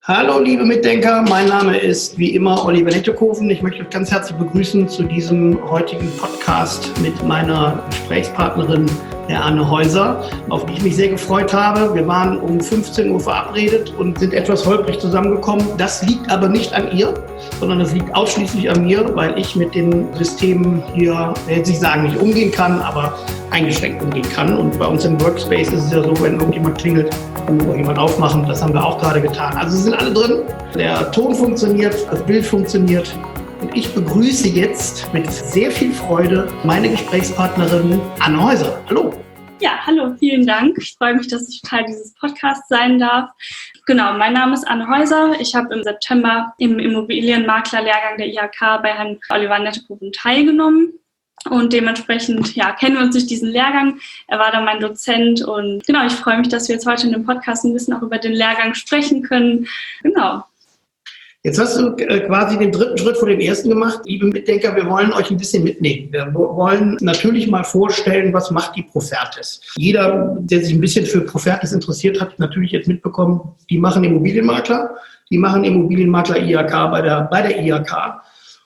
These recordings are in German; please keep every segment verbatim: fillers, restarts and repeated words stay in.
Hallo liebe Mitdenker, mein Name ist wie immer Oliver Nettekoven. Ich möchte euch ganz herzlich begrüßen zu diesem heutigen Podcast mit meiner Gesprächspartnerin, der Anne Häuser, auf die ich mich sehr gefreut habe. Wir waren um fünfzehn Uhr verabredet und sind etwas holprig zusammengekommen. Das liegt aber nicht an ihr, sondern das liegt ausschließlich an mir, weil ich mit den Systemen hier, ich will jetzt nicht sagen, nicht umgehen kann, aber eingeschränkt umgehen kann. Und bei uns im Workspace ist es ja so, wenn irgendjemand klingelt, kann jemand aufmachen. Das haben wir auch gerade getan. Also sie sind alle drin. Der Ton funktioniert, das Bild funktioniert. Und ich begrüße jetzt mit sehr viel Freude meine Gesprächspartnerin Anne Häuser. Hallo. Ja, hallo, vielen Dank. Ich freue mich, dass ich Teil dieses Podcasts sein darf. Genau, mein Name ist Anne Häuser. Ich habe im September im Immobilienmaklerlehrgang der I H K bei Herrn Oliver Nettekoven teilgenommen. Und dementsprechend ja, kennen wir uns durch diesen Lehrgang. Er war dann mein Dozent und genau, ich freue mich, dass wir jetzt heute in dem Podcast ein bisschen auch über den Lehrgang sprechen können. Genau. Jetzt hast du quasi den dritten Schritt vor dem ersten gemacht. Liebe Mitdenker, wir wollen euch ein bisschen mitnehmen. Wir wollen natürlich mal vorstellen, was macht die Profertis. Jeder, der sich ein bisschen für Profertis interessiert, hat natürlich jetzt mitbekommen, die machen Immobilienmakler. Die machen Immobilienmakler I H K bei der, bei der I H K.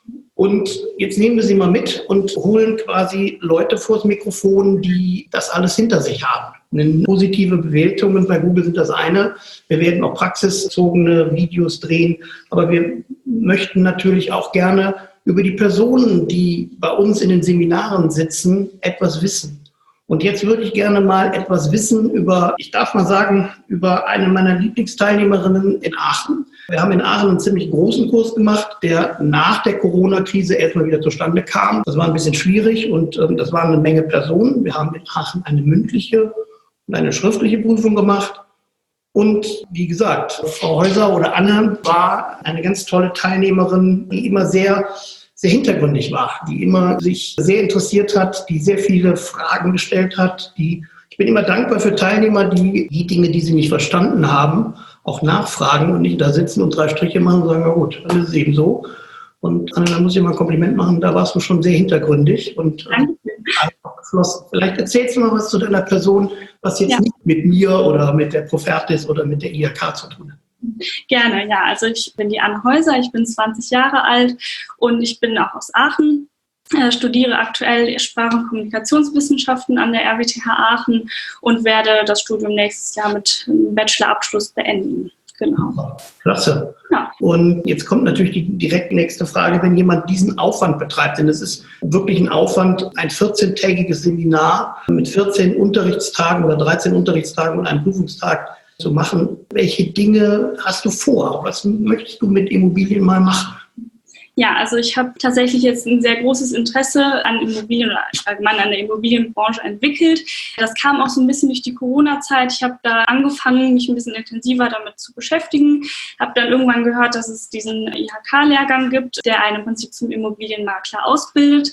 Und jetzt nehmen wir sie mal mit und holen quasi Leute vors Mikrofon, die das alles hinter sich haben. Eine positive Bewertungen bei Google sind das eine. Wir werden auch praxisbezogene Videos drehen. Aber wir möchten natürlich auch gerne über die Personen, die bei uns in den Seminaren sitzen, etwas wissen. Und jetzt würde ich gerne mal etwas wissen über, ich darf mal sagen, über eine meiner Lieblingsteilnehmerinnen in Aachen. Wir haben in Aachen einen ziemlich großen Kurs gemacht, der nach der Corona-Krise erstmal wieder zustande kam. Das war ein bisschen schwierig und ähm, das waren eine Menge Personen. Wir haben in Aachen eine mündliche und eine schriftliche Prüfung gemacht. Und wie gesagt, Frau Häuser oder Anne war eine ganz tolle Teilnehmerin, die immer sehr sehr hintergründig war, die immer sich sehr interessiert hat, die sehr viele Fragen gestellt hat. Die, ich bin immer dankbar für Teilnehmer, die die Dinge, die sie nicht verstanden haben, auch nachfragen und nicht da sitzen und drei Striche machen und sagen, ja gut, dann ist es eben so. Und Anne, da muss ich mal ein Kompliment machen, da warst du schon sehr hintergründig und einfach geflossen. Vielleicht erzählst du mal was zu deiner Person, was jetzt ja. nicht mit mir oder mit der Profertis oder mit der I H K zu tun hat. Gerne, ja. Also ich bin die Anne Häuser, ich bin zwanzig Jahre alt und ich bin auch aus Aachen, äh, studiere aktuell Sprach- und Kommunikationswissenschaften an der R W T H Aachen und werde das Studium nächstes Jahr mit einem Bachelorabschluss beenden. Genau. Klasse. Ja. Und jetzt kommt natürlich die direkt nächste Frage, wenn jemand diesen Aufwand betreibt, denn es ist wirklich ein Aufwand, ein vierzehntägiges Seminar mit vierzehn Unterrichtstagen oder dreizehn Unterrichtstagen und einem Prüfungstag zu machen. Welche Dinge hast du vor? Was möchtest du mit Immobilien mal machen? Ja, also ich habe tatsächlich jetzt ein sehr großes Interesse an Immobilien oder allgemein an der Immobilienbranche entwickelt. Das kam auch so ein bisschen durch die Corona-Zeit. Ich habe da angefangen, mich ein bisschen intensiver damit zu beschäftigen. Habe dann irgendwann gehört, dass es diesen I H K-Lehrgang gibt, der einen im Prinzip zum Immobilienmakler ausbildet.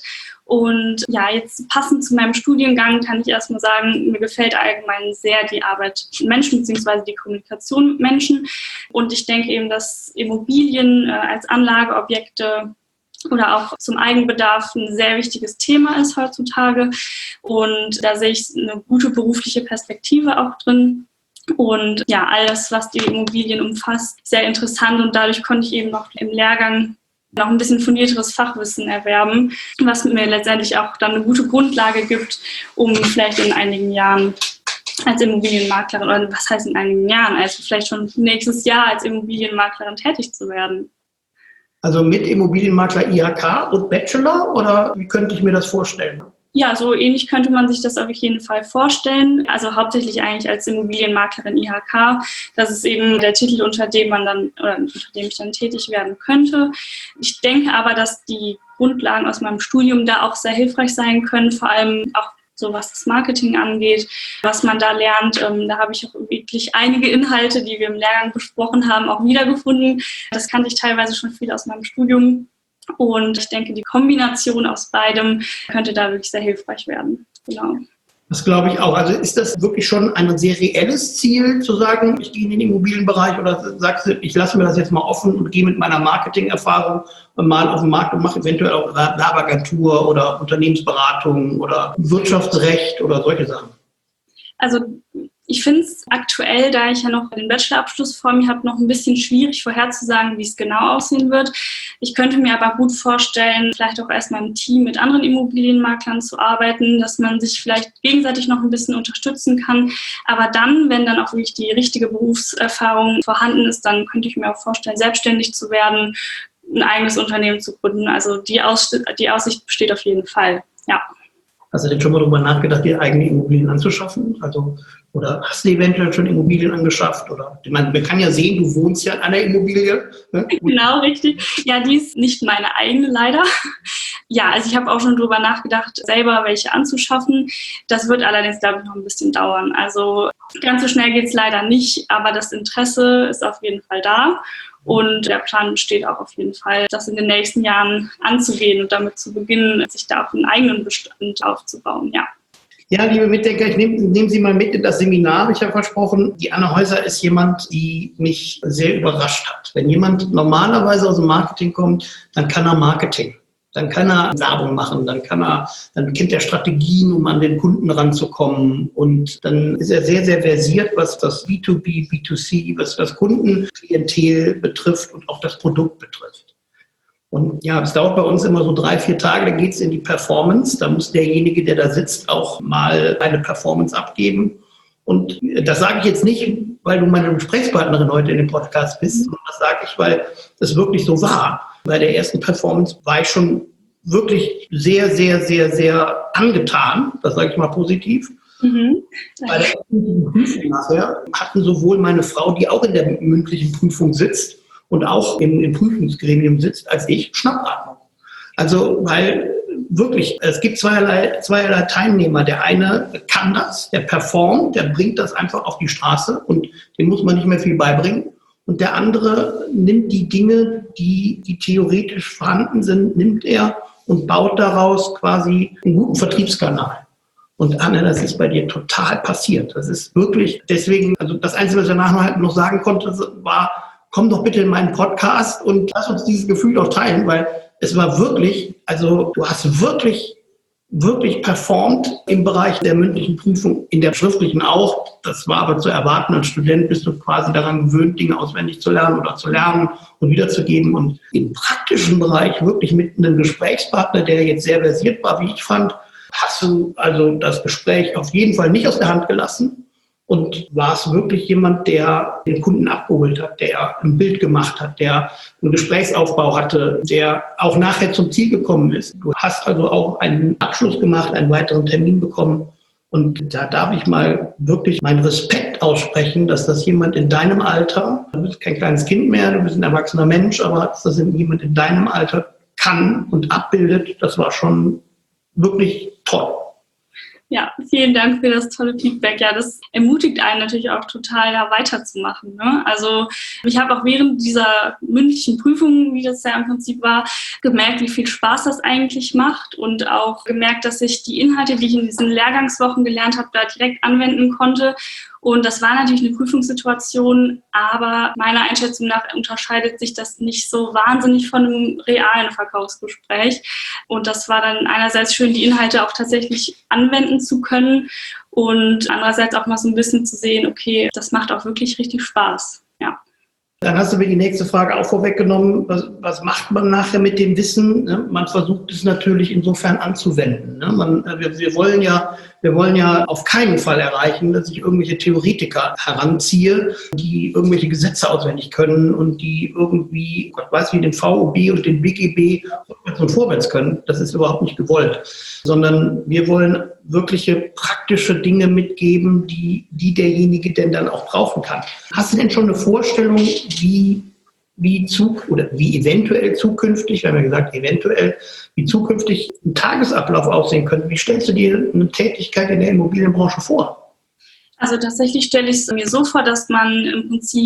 Und ja, jetzt passend zu meinem Studiengang kann ich erstmal sagen, mir gefällt allgemein sehr die Arbeit mit Menschen bzw. die Kommunikation mit Menschen. Und ich denke eben, dass Immobilien äh, als Anlageobjekte oder auch zum Eigenbedarf ein sehr wichtiges Thema ist heutzutage. Und da sehe ich eine gute berufliche Perspektive auch drin. Und ja, alles, was die Immobilien umfasst, sehr interessant. Und dadurch konnte ich eben noch im Lehrgang noch ein bisschen fundierteres Fachwissen erwerben, was mir letztendlich auch dann eine gute Grundlage gibt, um vielleicht in einigen Jahren als Immobilienmaklerin, oder was heißt in einigen Jahren, also vielleicht schon nächstes Jahr als Immobilienmaklerin tätig zu werden. Also mit Immobilienmakler I H K und Bachelor, oder wie könnte ich mir das vorstellen? Ja, so ähnlich könnte man sich das auf jeden Fall vorstellen. Also hauptsächlich eigentlich als Immobilienmaklerin I H K. Das ist eben der Titel, unter dem man dann oder unter dem ich dann tätig werden könnte. Ich denke aber, dass die Grundlagen aus meinem Studium da auch sehr hilfreich sein können, vor allem auch so was das Marketing angeht, was man da lernt. Ähm, da habe ich auch wirklich einige Inhalte, die wir im Lehrgang besprochen haben, auch wiedergefunden. Das kannte ich teilweise schon viel aus meinem Studium. Und ich denke, die Kombination aus beidem könnte da wirklich sehr hilfreich werden. Genau. Das glaube ich auch. Also ist das wirklich schon ein sehr reelles Ziel, zu sagen, ich gehe in den Immobilienbereich, oder sagst du, ich lasse mir das jetzt mal offen und gehe mit meiner Marketingerfahrung mal auf den Markt und mache eventuell auch Werbeagentur oder Unternehmensberatung oder Wirtschaftsrecht oder solche Sachen? Also Ich finde es aktuell, da ich ja noch den Bachelorabschluss vor mir habe, noch ein bisschen schwierig vorherzusagen, wie es genau aussehen wird. Ich könnte mir aber gut vorstellen, vielleicht auch erstmal im Team mit anderen Immobilienmaklern zu arbeiten, dass man sich vielleicht gegenseitig noch ein bisschen unterstützen kann. Aber dann, wenn dann auch wirklich die richtige Berufserfahrung vorhanden ist, dann könnte ich mir auch vorstellen, selbstständig zu werden, ein eigenes Unternehmen zu gründen. Also die, Aus- die Aussicht besteht auf jeden Fall, ja. Hast du denn schon mal darüber nachgedacht, dir eigene Immobilien anzuschaffen? Also, oder hast du eventuell schon Immobilien angeschafft? Oder, ich meine, man kann ja sehen, du wohnst ja in einer Immobilie. Ne? Genau, richtig. Ja, die ist nicht meine eigene, leider. Ja, also ich habe auch schon darüber nachgedacht, selber welche anzuschaffen. Das wird allerdings, glaube ich, noch ein bisschen dauern. Also ganz so schnell geht es leider nicht, aber das Interesse ist auf jeden Fall da. Und der Plan besteht auch auf jeden Fall, das in den nächsten Jahren anzugehen und damit zu beginnen, sich da auch einen eigenen Bestand aufzubauen, ja. Ja, liebe Mitdenker, ich nehme nehm Sie mal mit in das Seminar. Ich habe versprochen, die Anne Häuser ist jemand, die mich sehr überrascht hat. Wenn jemand normalerweise aus dem Marketing kommt, dann kann er Marketing. Dann kann er Werbung machen, dann kann er, dann kennt er Strategien, um an den Kunden ranzukommen. Und dann ist er sehr, sehr versiert, was das B zwei B, B zwei C, was das Kundenklientel betrifft und auch das Produkt betrifft. Und ja, es dauert bei uns immer so drei, vier Tage, dann geht es in die Performance. Da muss derjenige, der da sitzt, auch mal eine Performance abgeben. Und das sage ich jetzt nicht, weil du meine Gesprächspartnerin heute in dem Podcast bist, sondern das sage ich, weil es wirklich so war. Bei der ersten Performance war ich schon wirklich sehr, sehr, sehr, sehr angetan. Das sage ich mal positiv. Mhm. Bei der mündlichen Prüfung nachher hatten sowohl meine Frau, die auch in der mündlichen Prüfung sitzt und auch im, im Prüfungsgremium sitzt, als ich, Schnappatmung. Also, weil wirklich, es gibt zweierlei, zweierlei Teilnehmer. Der eine kann das, der performt, der bringt das einfach auf die Straße und dem muss man nicht mehr viel beibringen. Und der andere nimmt die Dinge, die, die theoretisch vorhanden sind, nimmt er und baut daraus quasi einen guten Vertriebskanal. Und Anne, das ist bei dir total passiert. Das ist wirklich, deswegen, also das Einzige, was ich danach noch sagen konnte, war, komm doch bitte in meinen Podcast und lass uns dieses Gefühl auch teilen, weil es war wirklich, also du hast wirklich wirklich performt im Bereich der mündlichen Prüfung, in der schriftlichen auch. Das war aber zu erwarten. Als Student bist du quasi daran gewöhnt, Dinge auswendig zu lernen oder zu lernen und wiederzugeben. Und im praktischen Bereich wirklich mit einem Gesprächspartner, der jetzt sehr versiert war, wie ich fand, hast du also das Gespräch auf jeden Fall nicht aus der Hand gelassen. Und war es wirklich jemand, der den Kunden abgeholt hat, der ein Bild gemacht hat, der einen Gesprächsaufbau hatte, der auch nachher zum Ziel gekommen ist. Du hast also auch einen Abschluss gemacht, einen weiteren Termin bekommen. Und da darf ich mal wirklich meinen Respekt aussprechen, dass das jemand in deinem Alter, du bist kein kleines Kind mehr, du bist ein erwachsener Mensch, aber dass das jemand in deinem Alter kann und abbildet, das war schon wirklich toll. Ja, vielen Dank für das tolle Feedback. Ja, das ermutigt einen natürlich auch total, da weiterzumachen. Ne? Also ich habe auch während dieser mündlichen Prüfung, wie das ja im Prinzip war, gemerkt, wie viel Spaß das eigentlich macht und auch gemerkt, dass ich die Inhalte, die ich in diesen Lehrgangswochen gelernt habe, da direkt anwenden konnte. Und das war natürlich eine Prüfungssituation, aber meiner Einschätzung nach unterscheidet sich das nicht so wahnsinnig von einem realen Verkaufsgespräch. Und das war dann einerseits schön, die Inhalte auch tatsächlich anwenden zu können und andererseits auch mal so ein bisschen zu sehen, okay, das macht auch wirklich richtig Spaß. Ja. Dann hast du mir die nächste Frage auch vorweggenommen. Was, was macht man nachher mit dem Wissen? Man versucht es natürlich insofern anzuwenden. Man, wir, wir, wollen ja, wir wollen ja auf keinen Fall erreichen, dass ich irgendwelche Theoretiker heranziehe, die irgendwelche Gesetze auswendig können und die irgendwie, Gott weiß wie, den V O B und den B G B rückwärts und vorwärts können. Das ist überhaupt nicht gewollt. Sondern wir wollen wirkliche praktische Dinge mitgeben, die, die derjenige denn dann auch brauchen kann. Hast du denn schon eine Vorstellung, wie, wie Zug oder wie eventuell zukünftig, wir haben ja gesagt, eventuell, wie zukünftig ein Tagesablauf aussehen könnte? Wie stellst du dir eine Tätigkeit in der Immobilienbranche vor? Also tatsächlich stelle ich es mir so vor, dass man im Prinzip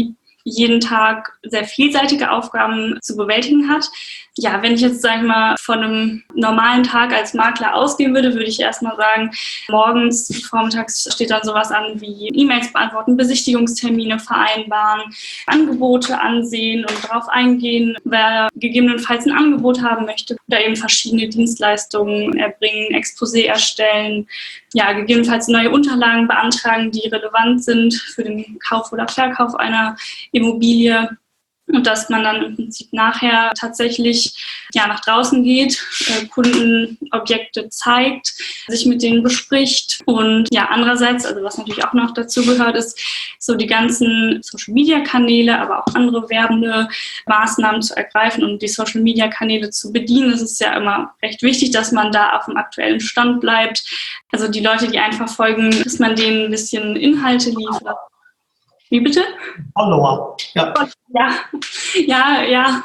jeden Tag sehr vielseitige Aufgaben zu bewältigen hat. Ja, wenn ich jetzt, sage ich mal, von einem normalen Tag als Makler ausgehen würde, würde ich erstmal sagen, morgens, vormittags steht dann sowas an wie E-Mails beantworten, Besichtigungstermine vereinbaren, Angebote ansehen und darauf eingehen, wer gegebenenfalls ein Angebot haben möchte, oder eben verschiedene Dienstleistungen erbringen, Exposé erstellen, ja, gegebenenfalls neue Unterlagen beantragen, die relevant sind für den Kauf oder Verkauf einer Immobilie. Und dass man dann im Prinzip nachher tatsächlich ja, nach draußen geht, äh, Kunden Objekte zeigt, sich mit denen bespricht. Und ja, andererseits, also was natürlich auch noch dazu gehört, ist so die ganzen Social-Media-Kanäle, aber auch andere werbende Maßnahmen zu ergreifen und die Social-Media-Kanäle zu bedienen. Es ist ja immer recht wichtig, dass man da auf dem aktuellen Stand bleibt. Also die Leute, die einfach folgen, dass man denen ein bisschen Inhalte liefert. Wie bitte? Follower, ja. Ja, ja, ja.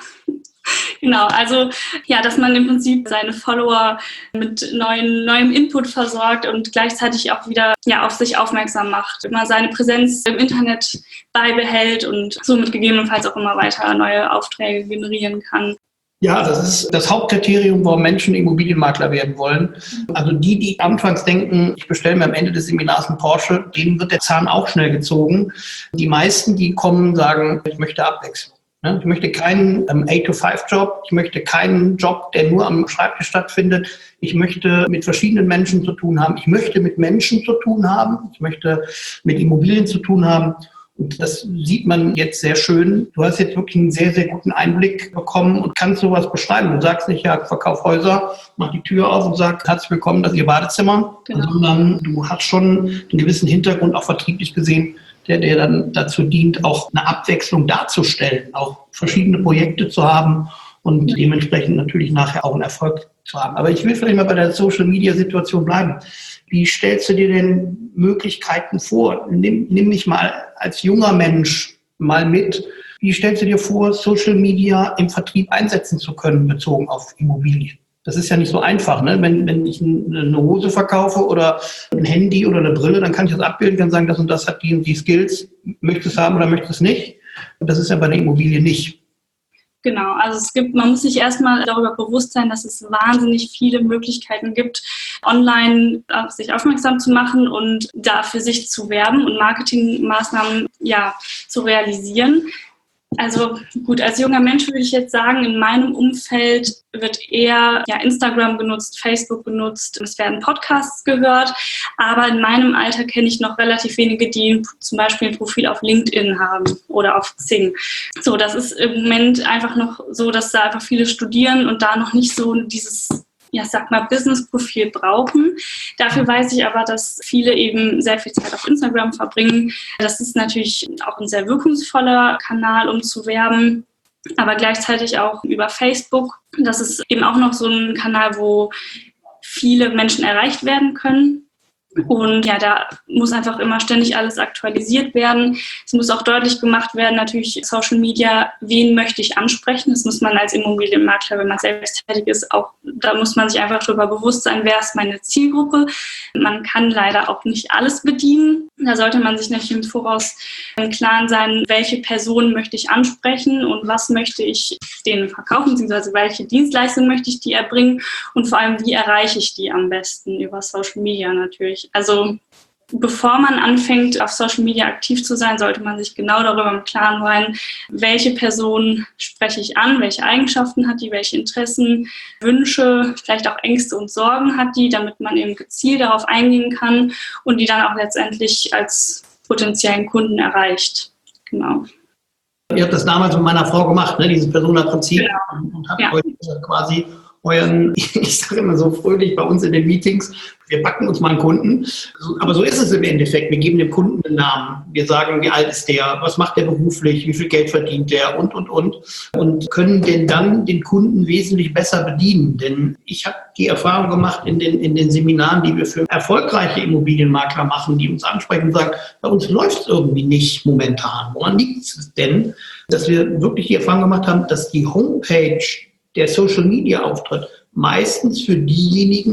Genau, also ja, dass man im Prinzip seine Follower mit neuen, neuem Input versorgt und gleichzeitig auch wieder ja, auf sich aufmerksam macht, immer seine Präsenz im Internet beibehält und somit gegebenenfalls auch immer weiter neue Aufträge generieren kann. Ja, das ist das Hauptkriterium, warum Menschen Immobilienmakler werden wollen. Also die, die anfangs denken, ich bestelle mir am Ende des Seminars einen Porsche, denen wird der Zahn auch schnell gezogen. Die meisten, die kommen, sagen, ich möchte Abwechslung. Ich möchte keinen eight to five Job, ich möchte keinen Job, der nur am Schreibtisch stattfindet. Ich möchte mit verschiedenen Menschen zu tun haben. Ich möchte mit Menschen zu tun haben. Ich möchte mit Immobilien zu tun haben. Und das sieht man jetzt sehr schön. Du hast jetzt wirklich einen sehr, sehr guten Einblick bekommen und kannst sowas beschreiben. Du sagst nicht, ja, verkauf Häuser, mach die Tür auf und sag, herzlich willkommen, das ist Ihr Badezimmer. Genau. Sondern du hast schon einen gewissen Hintergrund, auch vertrieblich gesehen, der, der dann dazu dient, auch eine Abwechslung darzustellen, auch verschiedene Projekte zu haben und dementsprechend natürlich nachher auch einen Erfolg zu haben. Aber ich will vielleicht mal bei der Social-Media-Situation bleiben. Wie stellst du dir denn Möglichkeiten vor? Nimm, nimm mich mal als junger Mensch mal mit. Wie stellst du dir vor, Social Media im Vertrieb einsetzen zu können, bezogen auf Immobilien? Das ist ja nicht so einfach, ne? Wenn, wenn ich eine Hose verkaufe oder ein Handy oder eine Brille, dann kann ich das abbilden, kann sagen, das und das hat die und die Skills. Möchtest du es haben oder möchtest du es nicht? Und das ist ja bei der Immobilie nicht. Genau, also es gibt, man muss sich erstmal darüber bewusst sein, dass es wahnsinnig viele Möglichkeiten gibt, online auf sich aufmerksam zu machen und da für sich zu werben und Marketingmaßnahmen ja zu realisieren. Also gut, als junger Mensch würde ich jetzt sagen, in meinem Umfeld wird eher ja, Instagram genutzt, Facebook genutzt, es werden Podcasts gehört, aber in meinem Alter kenne ich noch relativ wenige, die zum Beispiel ein Profil auf LinkedIn haben oder auf Xing. So, das ist im Moment einfach noch so, dass da einfach viele studieren und da noch nicht so dieses ja, sag mal, Business-Profil brauchen. Dafür weiß ich aber, dass viele eben sehr viel Zeit auf Instagram verbringen. Das ist natürlich auch ein sehr wirkungsvoller Kanal, um zu werben, aber gleichzeitig auch über Facebook. Das ist eben auch noch so ein Kanal, wo viele Menschen erreicht werden können. Und ja, da muss einfach immer ständig alles aktualisiert werden. Es muss auch deutlich gemacht werden, natürlich Social Media, wen möchte ich ansprechen? Das muss man als Immobilienmakler, wenn man selbst tätig ist, auch, da muss man sich einfach darüber bewusst sein, wer ist meine Zielgruppe. Man kann leider auch nicht alles bedienen. Da sollte man sich natürlich im Voraus im Klaren sein, welche Personen möchte ich ansprechen und was möchte ich denen verkaufen, beziehungsweise welche Dienstleistung möchte ich die erbringen und vor allem, wie erreiche ich die am besten über Social Media natürlich. Also bevor man anfängt, auf Social Media aktiv zu sein, sollte man sich genau darüber im Klaren sein, welche Person spreche ich an, welche Eigenschaften hat die, welche Interessen, Wünsche, vielleicht auch Ängste und Sorgen hat die, damit man eben gezielt darauf eingehen kann und die dann auch letztendlich als potenziellen Kunden erreicht. Genau. Ihr habt das damals mit meiner Frau gemacht, ne, dieses Persona-Prinzip, genau. und habt ja. euch quasi euren, ich sage immer so fröhlich bei uns in den Meetings, wir packen uns mal einen Kunden. Aber so ist es im Endeffekt. Wir geben dem Kunden einen Namen. Wir sagen, wie alt ist der, was macht der beruflich, wie viel Geld verdient der und, und, und. Und können denn dann den Kunden wesentlich besser bedienen. Denn ich habe die Erfahrung gemacht in den, in den Seminaren, die wir für erfolgreiche Immobilienmakler machen, die uns ansprechen und sagen, bei uns läuft es irgendwie nicht momentan. Woran liegt es denn? Dass wir wirklich die Erfahrung gemacht haben, dass die Homepage der Social-Media-Auftritt meistens für diejenigen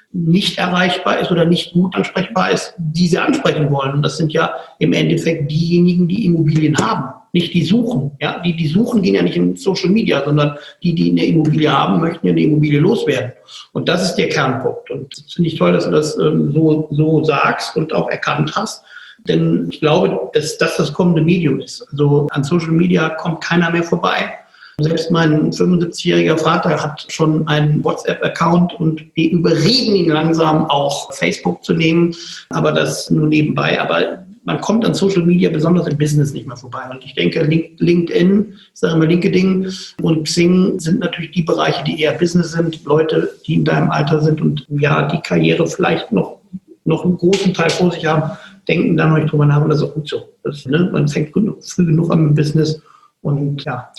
nicht erreichbar ist oder nicht gut ansprechbar ist, die sie ansprechen wollen. Und das sind ja im Endeffekt diejenigen, die Immobilien haben, nicht die suchen. Ja, die, die suchen, gehen ja nicht in Social Media, sondern die, die eine Immobilie haben, möchten ja eine Immobilie loswerden. Und das ist der Kernpunkt. Und das finde ich toll, dass du das ähm, so, so sagst und auch erkannt hast. Denn ich glaube, dass das das kommende Medium ist. Also an Social Media kommt keiner mehr vorbei. Selbst mein fünfundsiebzigjähriger Vater hat schon einen WhatsApp-Account und wir überreden ihn langsam auch Facebook zu nehmen, aber das nur nebenbei. Aber man kommt an Social Media, besonders im Business, nicht mehr vorbei. Und ich denke, LinkedIn, ich sage immer LinkedIn und Xing sind natürlich die Bereiche, die eher Business sind. Leute, die in deinem Alter sind und ja, die Karriere vielleicht noch, noch einen großen Teil vor sich haben, denken da noch nicht drüber nach und das ist auch gut so. Das, ne, man fängt früh genug an mit dem Business und ja.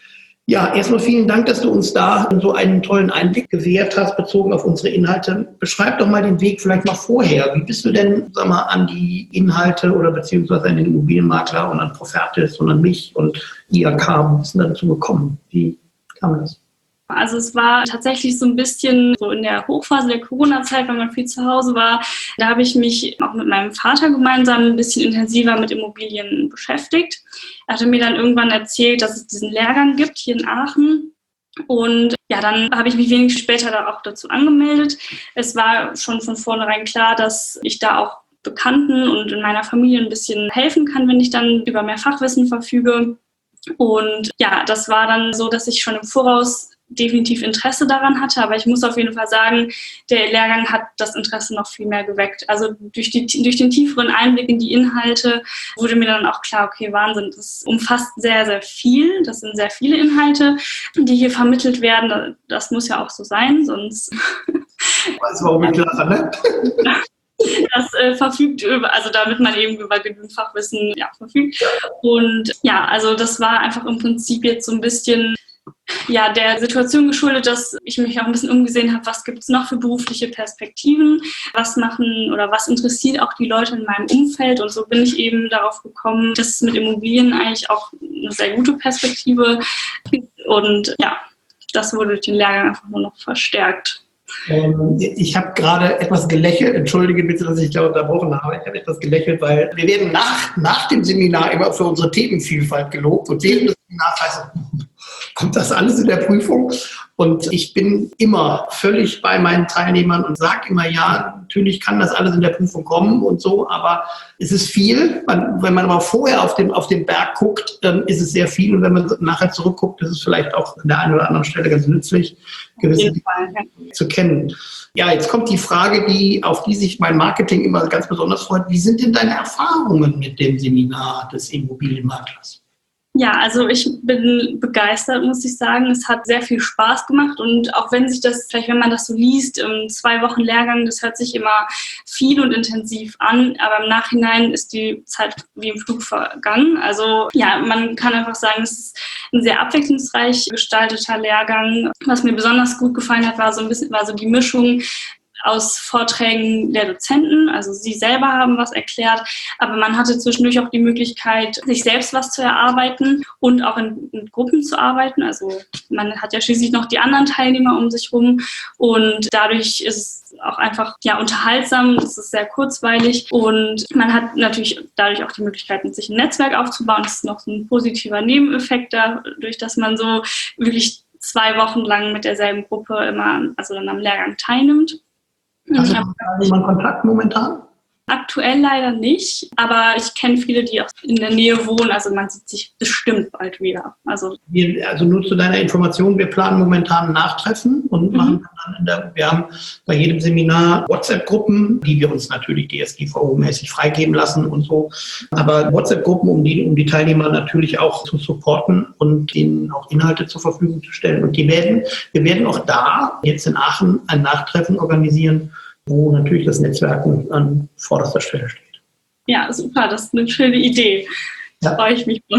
Ja, erstmal vielen Dank, dass du uns da so einen tollen Einblick gewährt hast, bezogen auf unsere Inhalte. Beschreib doch mal den Weg vielleicht mal vorher. Wie bist du denn, sag mal, an die Inhalte oder beziehungsweise an den Immobilienmakler und an Profertis und an mich und I A K, wie bist du dazu gekommen? Wie kam das? Also es war tatsächlich so ein bisschen so in der Hochphase der Corona-Zeit, wenn man viel zu Hause war. Da habe ich mich auch mit meinem Vater gemeinsam ein bisschen intensiver mit Immobilien beschäftigt. Er hatte mir dann irgendwann erzählt, dass es diesen Lehrgang gibt hier in Aachen. Und ja, dann habe ich mich wenig später da auch dazu angemeldet. Es war schon von vornherein klar, dass ich da auch Bekannten und in meiner Familie ein bisschen helfen kann, wenn ich dann über mehr Fachwissen verfüge. Und ja, das war dann so, dass ich schon im Voraus definitiv Interesse daran hatte, aber ich muss auf jeden Fall sagen, der Lehrgang hat das Interesse noch viel mehr geweckt. Also durch, die, durch den tieferen Einblick in die Inhalte wurde mir dann auch klar, okay, Wahnsinn, das umfasst sehr, sehr viel. Das sind sehr viele Inhalte, die hier vermittelt werden. Das muss ja auch so sein, sonst... Weiß warum ich lache, ne? Das äh, verfügt über, also damit man eben über genügend Fachwissen ja, verfügt. Und ja, also das war einfach im Prinzip jetzt so ein bisschen ja, der Situation geschuldet, dass ich mich auch ein bisschen umgesehen habe, was gibt es noch für berufliche Perspektiven, was machen oder was interessiert auch die Leute in meinem Umfeld. Und so bin ich eben darauf gekommen, dass es mit Immobilien eigentlich auch eine sehr gute Perspektive gibt. Und ja, das wurde durch den Lehrgang einfach nur noch verstärkt. Ähm, ich habe gerade etwas gelächelt, entschuldige bitte, dass ich da unterbrochen habe. Ich habe etwas gelächelt, weil wir werden nach, nach dem Seminar immer für unsere Themenvielfalt gelobt und während des Seminars heißt es, kommt das alles in der Prüfung? Und ich bin immer völlig bei meinen Teilnehmern und sage immer, ja, natürlich kann das alles in der Prüfung kommen und so, aber es ist viel. Man, wenn man aber vorher auf den, auf den Berg guckt, dann ist es sehr viel. Und wenn man nachher zurückguckt, ist es vielleicht auch an der einen oder anderen Stelle ganz nützlich, gewisse Dinge zu kennen. Ja, jetzt kommt die Frage, die, auf die sich mein Marketing immer ganz besonders freut. Wie sind denn deine Erfahrungen mit dem Seminar des Immobilienmaklers? Ja, also ich bin begeistert, muss ich sagen. Es hat sehr viel Spaß gemacht und auch wenn sich das, vielleicht wenn man das so liest, im zwei Wochen Lehrgang, das hört sich immer viel und intensiv an, aber im Nachhinein ist die Zeit wie im Flug vergangen. Also ja, man kann einfach sagen, es ist ein sehr abwechslungsreich gestalteter Lehrgang. Was mir besonders gut gefallen hat, war so ein bisschen, war so die Mischung aus Vorträgen der Dozenten, also sie selber haben was erklärt, aber man hatte zwischendurch auch die Möglichkeit, sich selbst was zu erarbeiten und auch in, in Gruppen zu arbeiten. Also man hat ja schließlich noch die anderen Teilnehmer um sich rum und dadurch ist es auch einfach ja unterhaltsam, es ist sehr kurzweilig und man hat natürlich dadurch auch die Möglichkeit, sich ein Netzwerk aufzubauen. Das ist noch so ein positiver Nebeneffekt dadurch, dass man so wirklich zwei Wochen lang mit derselben Gruppe immer, also dann am Lehrgang teilnimmt. Hast du da jemanden Kontakt momentan? Aktuell leider nicht, aber ich kenne viele, die auch in der Nähe wohnen. Also man sieht sich bestimmt bald wieder. Also, wir, also nur zu deiner Information, wir planen momentan ein Nachtreffen und mhm. machen dann in der, wir haben bei jedem Seminar WhatsApp-Gruppen, die wir uns natürlich D S G V O-mäßig freigeben lassen und so. Aber WhatsApp-Gruppen, um die, um die Teilnehmer natürlich auch zu supporten und ihnen auch Inhalte zur Verfügung zu stellen. Und die werden, wir werden auch da jetzt in Aachen ein Nachtreffen organisieren, wo natürlich das Netzwerken an vorderster Stelle steht. Ja, super, das ist eine schöne Idee. Da ja. freue ich mich.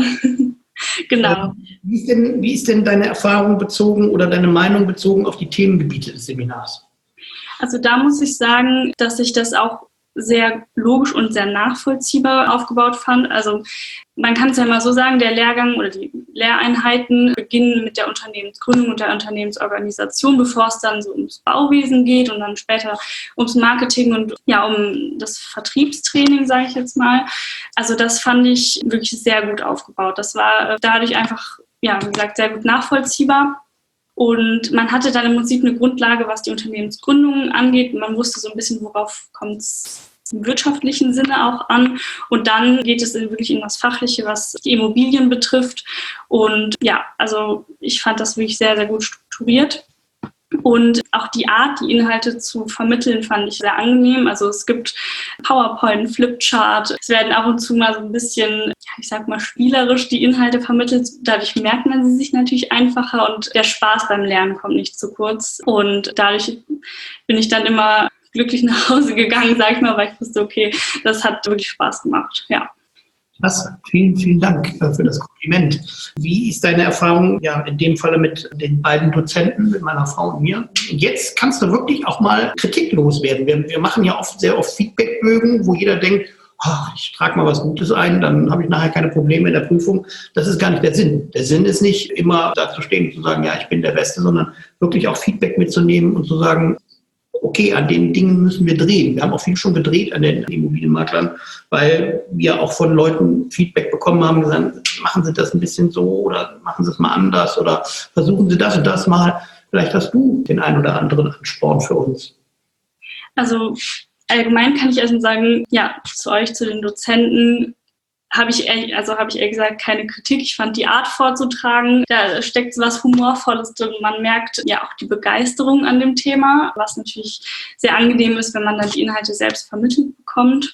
Genau. Wie ist denn, wie ist denn deine Erfahrung bezogen oder deine Meinung bezogen auf die Themengebiete des Seminars? Also da muss ich sagen, dass ich das auch sehr logisch und sehr nachvollziehbar aufgebaut fand. Also man kann es ja mal so sagen, der Lehrgang oder die Lehreinheiten beginnen mit der Unternehmensgründung und der Unternehmensorganisation, bevor es dann so ums Bauwesen geht und dann später ums Marketing und ja um das Vertriebstraining, sage ich jetzt mal. Also das fand ich wirklich sehr gut aufgebaut. Das war dadurch einfach, ja, wie gesagt, sehr gut nachvollziehbar. Und man hatte dann im Prinzip eine Grundlage, was die Unternehmensgründung angeht. Man wusste so ein bisschen, worauf kommt es im wirtschaftlichen Sinne auch an. Und dann geht es wirklich in das Fachliche, was die Immobilien betrifft. Und ja, also ich fand das wirklich sehr, sehr gut strukturiert. Und auch die Art, die Inhalte zu vermitteln, fand ich sehr angenehm. Also es gibt PowerPoint, Flipchart. Es werden ab und zu mal so ein bisschen, ich sag mal, spielerisch die Inhalte vermittelt. Dadurch merkt man sie sich natürlich einfacher und der Spaß beim Lernen kommt nicht zu kurz. Und dadurch bin ich dann immer glücklich nach Hause gegangen, sag ich mal, weil ich wusste, okay, das hat wirklich Spaß gemacht, ja. Klasse. Vielen, vielen Dank für das Kompliment. Wie ist deine Erfahrung, ja, in dem Falle mit den beiden Dozenten, mit meiner Frau und mir? Jetzt kannst du wirklich auch mal kritiklos werden. Wir, wir machen ja oft sehr oft Feedbackbögen, wo jeder denkt, ach, ich trage mal was Gutes ein, dann habe ich nachher keine Probleme in der Prüfung. Das ist gar nicht der Sinn. Der Sinn ist nicht immer da zu stehen und zu sagen, ja, ich bin der Beste, sondern wirklich auch Feedback mitzunehmen und zu sagen, okay, an den Dingen müssen wir drehen. Wir haben auch viel schon gedreht an den Immobilienmaklern, weil wir auch von Leuten Feedback bekommen haben, gesagt, machen Sie das ein bisschen so oder machen Sie es mal anders oder versuchen Sie das und das mal. Vielleicht hast du den einen oder anderen Ansporn für uns. Also allgemein kann ich also sagen, ja, zu euch, zu den Dozenten, habe ich ehrlich, also habe ich ehrlich gesagt keine Kritik. Ich fand die Art vorzutragen, da steckt was Humorvolles drin. Man merkt ja auch die Begeisterung an dem Thema, was natürlich sehr angenehm ist, wenn man dann die Inhalte selbst vermittelt bekommt.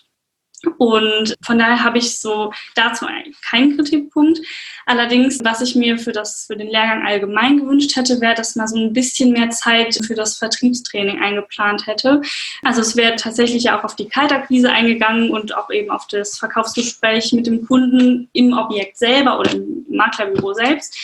Und von daher habe ich so dazu eigentlich keinen Kritikpunkt. Allerdings, was ich mir für, das, für den Lehrgang allgemein gewünscht hätte, wäre, dass man so ein bisschen mehr Zeit für das Vertriebstraining eingeplant hätte. Also es wäre tatsächlich auch auf die Kaltakquise eingegangen und auch eben auf das Verkaufsgespräch mit dem Kunden im Objekt selber oder im Maklerbüro selbst.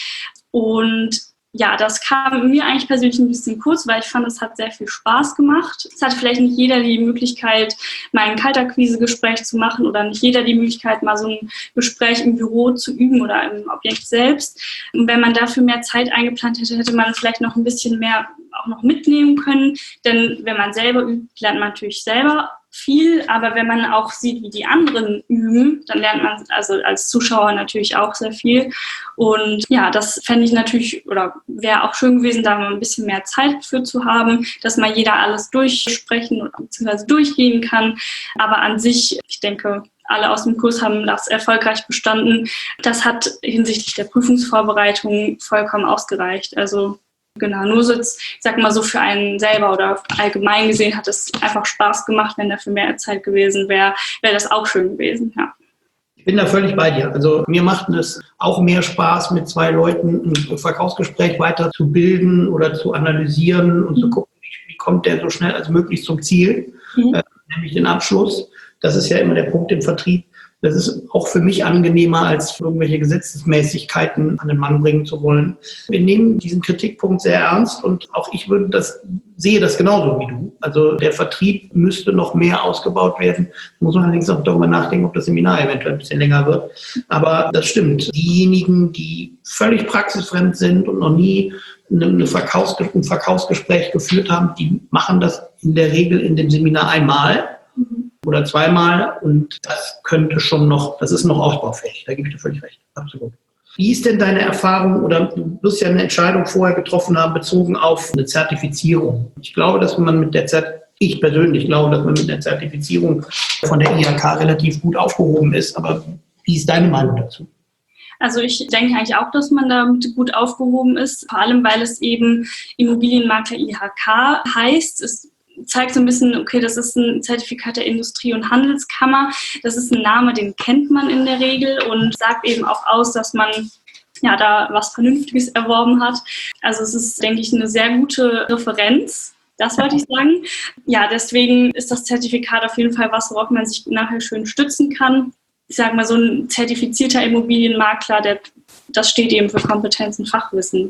Und ja, das kam mir eigentlich persönlich ein bisschen kurz, weil ich fand, es hat sehr viel Spaß gemacht. Es hatte vielleicht nicht jeder die Möglichkeit, mal ein Kaltakquise-Gespräch zu machen oder nicht jeder die Möglichkeit, mal so ein Gespräch im Büro zu üben oder im Objekt selbst. Und wenn man dafür mehr Zeit eingeplant hätte, hätte man vielleicht noch ein bisschen mehr auch noch mitnehmen können. Denn wenn man selber übt, lernt man natürlich selber viel, aber wenn man auch sieht, wie die anderen üben, dann lernt man also als Zuschauer natürlich auch sehr viel. Und ja, das fände ich natürlich, oder wäre auch schön gewesen, da mal ein bisschen mehr Zeit für zu haben, dass mal jeder alles durchsprechen oder beziehungsweise durchgehen kann. Aber an sich, ich denke, alle aus dem Kurs haben das erfolgreich bestanden. Das hat hinsichtlich der Prüfungsvorbereitung vollkommen ausgereicht. Also genau, nur so jetzt, ich sag mal so, für einen selber oder allgemein gesehen hat es einfach Spaß gemacht. Wenn dafür mehr Zeit gewesen wäre, wäre das auch schön gewesen, ja. Ich bin da völlig bei dir. Also mir macht es auch mehr Spaß, mit zwei Leuten ein Verkaufsgespräch weiter zu bilden oder zu analysieren und mhm. zu gucken, wie, wie kommt der so schnell als möglich zum Ziel, mhm. äh, nämlich den Abschluss. Das ist ja immer der Punkt im Vertrieb. Das ist auch für mich angenehmer, als irgendwelche Gesetzesmäßigkeiten an den Mann bringen zu wollen. Wir nehmen diesen Kritikpunkt sehr ernst und auch ich würde das, sehe das genauso wie du. Also der Vertrieb müsste noch mehr ausgebaut werden. Muss man allerdings auch darüber nachdenken, ob das Seminar eventuell ein bisschen länger wird. Aber das stimmt. Diejenigen, die völlig praxisfremd sind und noch nie eine Verkaufs- ein Verkaufsgespräch geführt haben, die machen das in der Regel in dem Seminar einmal. Mhm. Oder zweimal und das könnte schon noch, das ist noch ausbaufähig, da gebe ich dir völlig recht, absolut. Wie ist denn deine Erfahrung oder du wirst ja eine Entscheidung vorher getroffen haben, bezogen auf eine Zertifizierung? Ich glaube, dass man mit der Zert- ich persönlich glaube, dass man mit der Zertifizierung von der I H K relativ gut aufgehoben ist, aber wie ist deine Meinung dazu? Also ich denke eigentlich auch, dass man damit gut aufgehoben ist, vor allem weil es eben Immobilienmakler I H K heißt. Es zeigt so ein bisschen, okay, das ist ein Zertifikat der Industrie- und Handelskammer. Das ist ein Name, den kennt man in der Regel und sagt eben auch aus, dass man ja da was Vernünftiges erworben hat. Also es ist, denke ich, eine sehr gute Referenz. Das wollte ich sagen. Ja, deswegen ist das Zertifikat auf jeden Fall was, worauf man sich nachher schön stützen kann. Ich sage mal, so ein zertifizierter Immobilienmakler, der, das steht eben für Kompetenz und Fachwissen.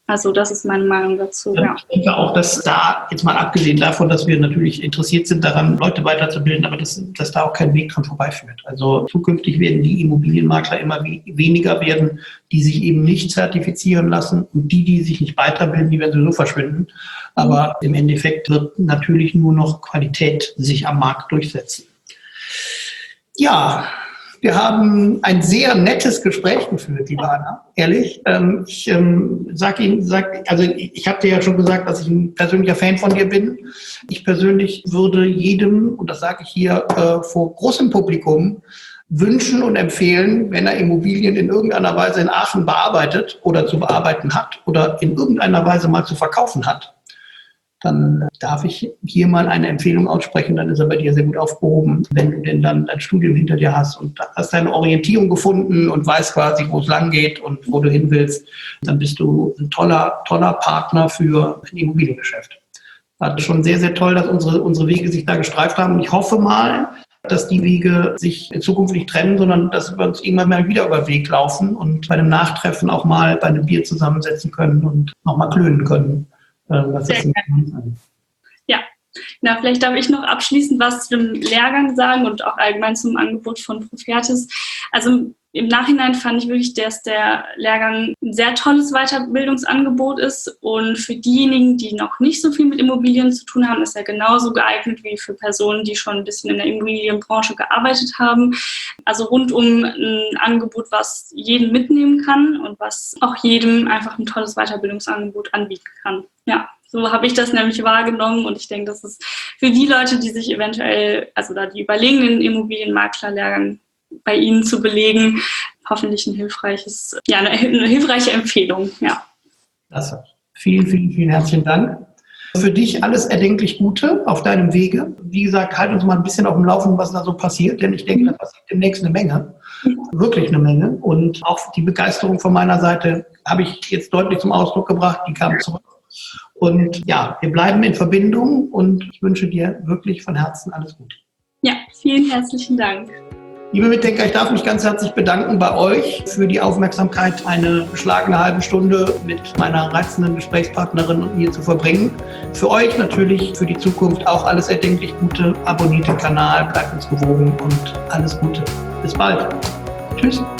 Also das ist meine Meinung dazu. Ja, ja. Ich denke auch, dass da, jetzt mal abgesehen davon, dass wir natürlich interessiert sind daran, Leute weiterzubilden, aber dass, dass da auch kein Weg dran vorbeiführt. Also zukünftig werden die Immobilienmakler immer weniger werden, die sich eben nicht zertifizieren lassen, und die, die sich nicht weiterbilden, die werden sowieso verschwinden. Aber im Endeffekt wird natürlich nur noch Qualität sich am Markt durchsetzen. Ja, wir haben ein sehr nettes Gespräch geführt, liebe Anna, ehrlich. Ähm, ich ähm, sag Ihnen, sag, also ich, ich habe dir ja schon gesagt, dass ich ein persönlicher Fan von dir bin. Ich persönlich würde jedem, und das sage ich hier äh, vor großem Publikum, wünschen und empfehlen, wenn er Immobilien in irgendeiner Weise in Aachen bearbeitet oder zu bearbeiten hat oder in irgendeiner Weise mal zu verkaufen hat, dann darf ich hier mal eine Empfehlung aussprechen, dann ist er bei dir sehr gut aufgehoben. Wenn du denn dann dein Studium hinter dir hast und hast deine Orientierung gefunden und weißt quasi, wo es lang geht und wo du hin willst, dann bist du ein toller, toller Partner für ein Immobiliengeschäft. War schon sehr, sehr toll, dass unsere, unsere Wege sich da gestreift haben. Und ich hoffe mal, dass die Wege sich in Zukunft nicht trennen, sondern dass wir uns irgendwann mal wieder über den Weg laufen und bei einem Nachtreffen auch mal bei einem Bier zusammensetzen können und nochmal klönen können. Was ist ja, na, vielleicht darf ich noch abschließend was zu dem Lehrgang sagen und auch allgemein zum Angebot von Profertis. Also im Nachhinein fand ich wirklich, dass der Lehrgang ein sehr tolles Weiterbildungsangebot ist, und für diejenigen, die noch nicht so viel mit Immobilien zu tun haben, ist er genauso geeignet wie für Personen, die schon ein bisschen in der Immobilienbranche gearbeitet haben. Also rundum ein Angebot, was jeden mitnehmen kann und was auch jedem einfach ein tolles Weiterbildungsangebot anbieten kann. Ja, so habe ich das nämlich wahrgenommen, und ich denke, das ist für die Leute, die sich eventuell, also da die überlegen, den Immobilienmaklerlehrgang bei Ihnen zu belegen, hoffentlich ein hilfreiches, ja, eine, eine hilfreiche Empfehlung. Ja. Klasse. Vielen, vielen, vielen herzlichen Dank. Für dich alles erdenklich Gute auf deinem Wege. Wie gesagt, halt uns mal ein bisschen auf dem Laufenden, was da so passiert, denn ich denke, da passiert demnächst eine Menge. Wirklich eine Menge. Und auch die Begeisterung von meiner Seite habe ich jetzt deutlich zum Ausdruck gebracht. Die kam zurück. Und ja, wir bleiben in Verbindung, und ich wünsche dir wirklich von Herzen alles Gute. Ja, vielen herzlichen Dank. Liebe Mitdenker, ich darf mich ganz herzlich bedanken bei euch für die Aufmerksamkeit, eine beschlagene halbe Stunde mit meiner reizenden Gesprächspartnerin und mir zu verbringen. Für euch natürlich für die Zukunft auch alles erdenklich Gute. Abonniert den Kanal, bleibt uns gewogen und alles Gute. Bis bald. Tschüss.